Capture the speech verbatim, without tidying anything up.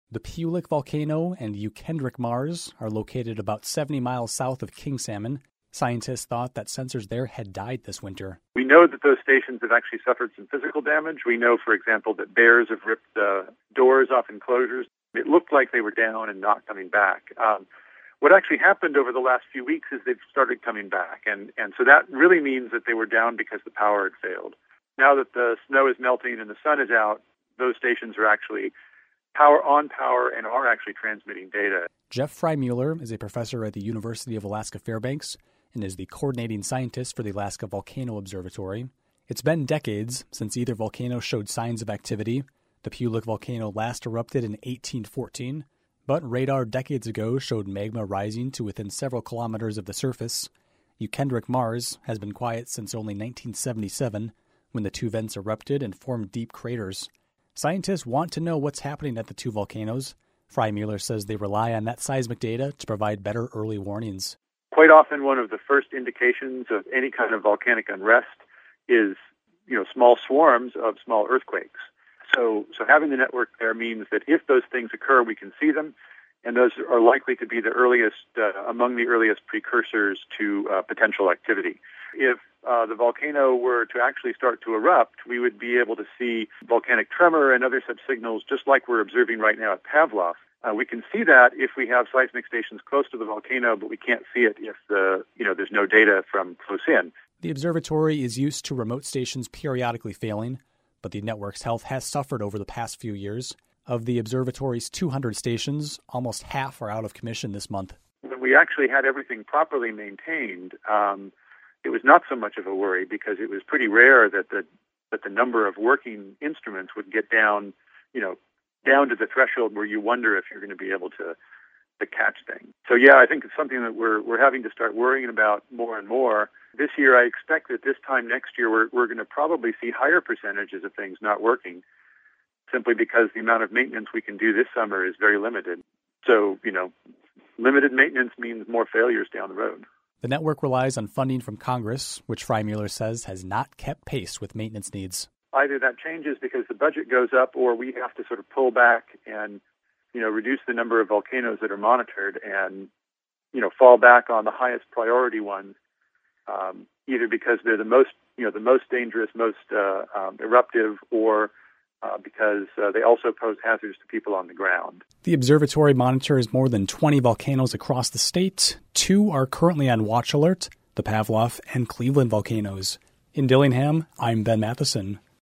The Peulich volcano and Eukendrick Mars are located about seventy miles south of King Salmon. Scientists thought that sensors there had died this winter. We know that those stations have actually suffered some physical damage. We know, for example, that bears have ripped uh, doors off enclosures. It looked like they were down and not coming back. Um, what actually happened over the last few weeks is they've started coming back, and, and so that really means that they were down because the power had failed. Now that the snow is melting and the sun is out, those stations are actually power on power and are actually transmitting data. Jeff Freimuller is a professor at the University of Alaska Fairbanks and is the coordinating scientist for the Alaska Volcano Observatory. It's been decades since either volcano showed signs of activity. The Peulich volcano last erupted in eighteen fourteen, but radar decades ago showed magma rising to within several kilometers of the surface. Eukendrick Mars has been quiet since only nineteen seventy-seven, when the two vents erupted and formed deep craters. Scientists want to know what's happening at the two volcanoes. Freimuller says they rely on that seismic data to provide better early warnings. Quite often, one of the first indications of any kind of volcanic unrest is, you know, small swarms of small earthquakes. So, so having the network there means that if those things occur, we can see them, and those are likely to be the earliest, uh, among the earliest precursors to uh, potential activity. If uh, the volcano were to actually start to erupt, we would be able to see volcanic tremor and other such signals, just like we're observing right now at Pavlov. Uh, we can see that if we have seismic stations close to the volcano, but we can't see it if the you know there's no data from close in. The observatory is used to remote stations periodically failing, but the network's health has suffered over the past few years. Of the observatory's two hundred stations, almost half are out of commission this month. When we actually had everything properly maintained, um, it was not so much of a worry because it was pretty rare that the that the number of working instruments would get down, you know, down to the threshold where you wonder if you're going to be able to to catch things. So yeah, I think it's something that we're we're having to start worrying about more and more. This year, I expect that this time next year, we're we're going to probably see higher percentages of things not working, simply because the amount of maintenance we can do this summer is very limited. So, you know, limited maintenance means more failures down the road. The network relies on funding from Congress, which Freimuller says has not kept pace with maintenance needs. Either that changes because the budget goes up, or we have to sort of pull back and, you know, reduce the number of volcanoes that are monitored and, you know, fall back on the highest priority ones, um, either because they're the most, you know, the most dangerous, most uh, um, eruptive, or uh, because uh, they also pose hazards to people on the ground. The observatory monitors more than twenty volcanoes across the state. Two are currently on watch alert, the Pavlov and Cleveland volcanoes. In Dillingham, I'm Ben Matheson.